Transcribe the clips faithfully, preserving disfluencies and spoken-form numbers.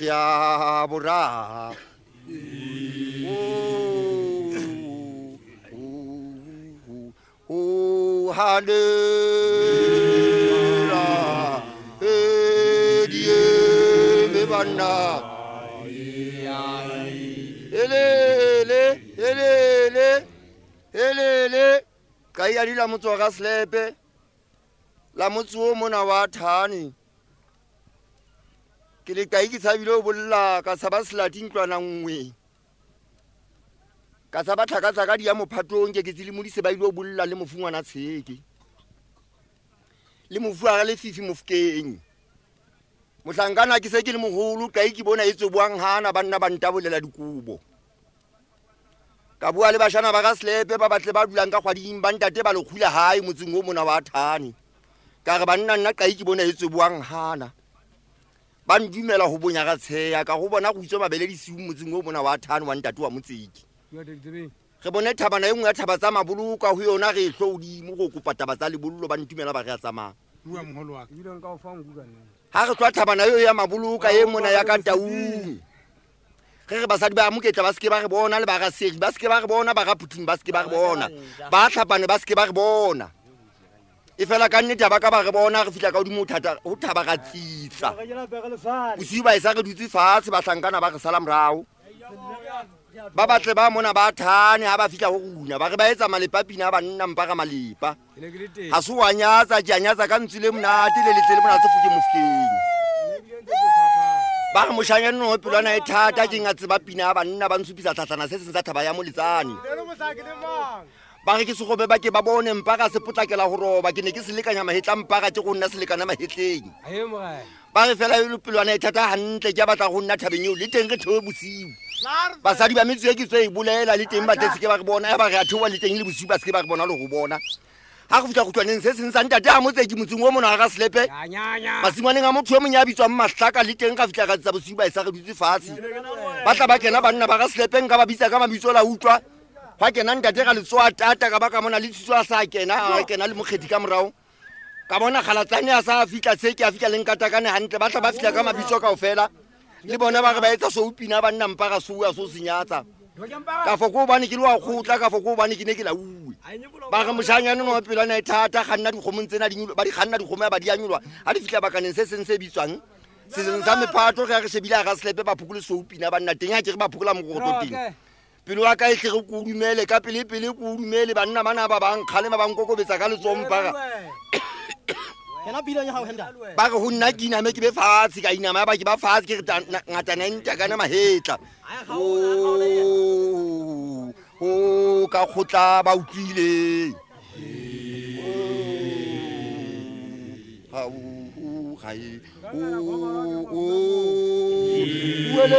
ya borra o hallelujah edie me banna elele elele elele ka ya dila motso ga slepe la motso mona wa thani ke le ka ikitshabile o bolla ka saba slating tlwana ngwe ka saba tlhaka ka dia mophatong ke ke tsile modise ba ile o bolla le mofungwana tsheke le mofua le fifi mofukeng mohlankana ke se ke le moholo ka iki bona etso buang hana banna ba ntabolela dikubo ka bua le bashana ba ga slepe ba batle ba dulang ka kgwading ba ntate ba le khula hae motseng o mona wa thani ka re banna nna ka iki bona etso buang hana ba ndumela ho bonya ga tsheya ka go bona go itse mabele di siu motseng o mona wa thani wa ntate wa motseki re bone thabana engwe ya thaba tsa mabuluka ho yona re hlodi mo go kopa taba tsa lebollo ba ntumela ba re ya tsamaya bua moholo wa ka ile nka o fa ngukana ha re tswa thabana yo ya mabuluka e mona ya ka taung re re basadi ba moketla ba ske ba re bona le ba ga segi ba ske ba re bona ba ga puting ba ske ba re bona ba tlhapane ba ske ba re bona e fela ka nnete ba ka ba re bona re fitla ka odimo thata ho thaba ga tsitsa o si ba isa re dutse fatshe ba tlankana ba re sala morao ba batle ba mona ba thane ha ba fitla ho runa ba re ba etsa malepapina ba nna mpa ga malepa ha se wa nyatsa ke anyatsa ka ntsile monate le letsele mona tse fuke mofukeng ba re moshanya no pelwana e thata ke ngatse ba pina ba nna ba ntsupisa tlatlana se seng sa thaba ya moletsane ba re ke se gobe ba ke ba bone mpa ga se potlakela ho roba ke ne ke se lekanya mahetla mpa ga ke go nna se lekana mahetleng ba re fela ile pelwana e thata hantle ke batla go nna thabeng eo le teng re thewe bosiu basadi ba metso e ke tswe e bolela le teng ba tletse ke ba re bona ya ba re a thewa le teng le bosiu ba se ke ba re bona le go bona ha go fitla go twaneng se seng sa ntate a motseki motseng o mona ga slepe masimwaneng a motho yo monya bitswa mmahlaka le teng ga fitla ga tsa bosiu ba isa re dutse fatshe ba tla ba kena banna ba ga slepe nka ba bitsa ka mabitso la utlwa ga kena ntate ga letswa tata ka ba ka mona le tsitswa sa kena a kena le mokgedi ka morao ka bona galatsane a sa fitla se ke a fitla leng katakane hantle ba tla ba fitla ka mabitso kaofela le bona ba re ba etsa so upina ba nna mpa ga so ya so senyatsa ka foko bane ke le wa khutla ka foko bane ke ne ke la uwe ba ga moshanyane no pelana e thata ganna di khomong tsena di ba di ganna di khoma ba di anyolwa ha di fitla ba kaneng se seng se bitswang se seng sa mephato ga re shebile ga slepe ba phukule so upina ba nna teng ha ke re ba phukula mogoto teng pelo wa ka e tle go dumele ka pele pele go dumele banna bana ba bang khale ba bang kokobetsa ka letsompa Kena bilanya ha o henda. Ba re ho nna ke iname ke be fatshe ka inama ba ke ba fatshe ke re ngata nenta kana mahetla. O o ka khotla ba utlwile. Ha o hai o o wele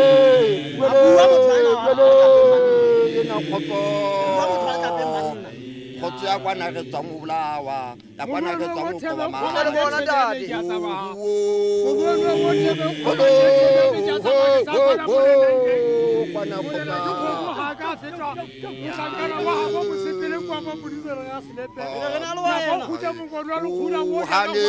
wele wele na khotlo khotso ya kwana re tswa mo bolawa ya kwana re tswa mo koba ma bona dadi kwana khotla ha ka fetwa mohlankana wa ha mo sepele kwa mo budisela ya slepe re na le wa yena go tsa mo gona le khula mo hane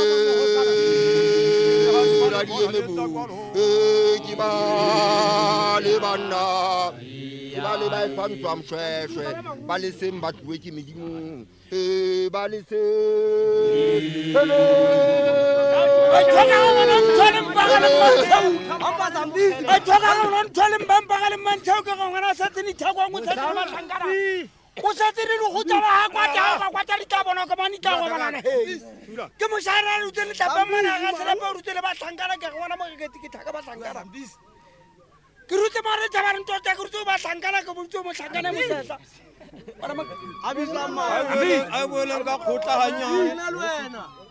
ra di le bu e ki ba le banna ba le ba fantwa mshweshwe ba le seng ba tluwe ke medimo e ba le se hele a thola ngwana ntshole mpagale mantshao amba zambi a thola ngwana ntshole mpagale mantshao ke ngwana sa tsini thakwa mo tsatsa ba tlhankana o sa tsini le go tsala ha kwa ta ba kwa ta di ka bona ka mani ka go banana he ke mo shara le tsele tla ba mana ga tsela ba rutele ba tlhankana ke ngwana mo ke ke thaka ba tlhankana ke rutse mare tsa ba ntota ke rutse ba tlhankana ke botse mo tlhankana mo setla para ma abi zama abi a bolela ka khotla hanya le wena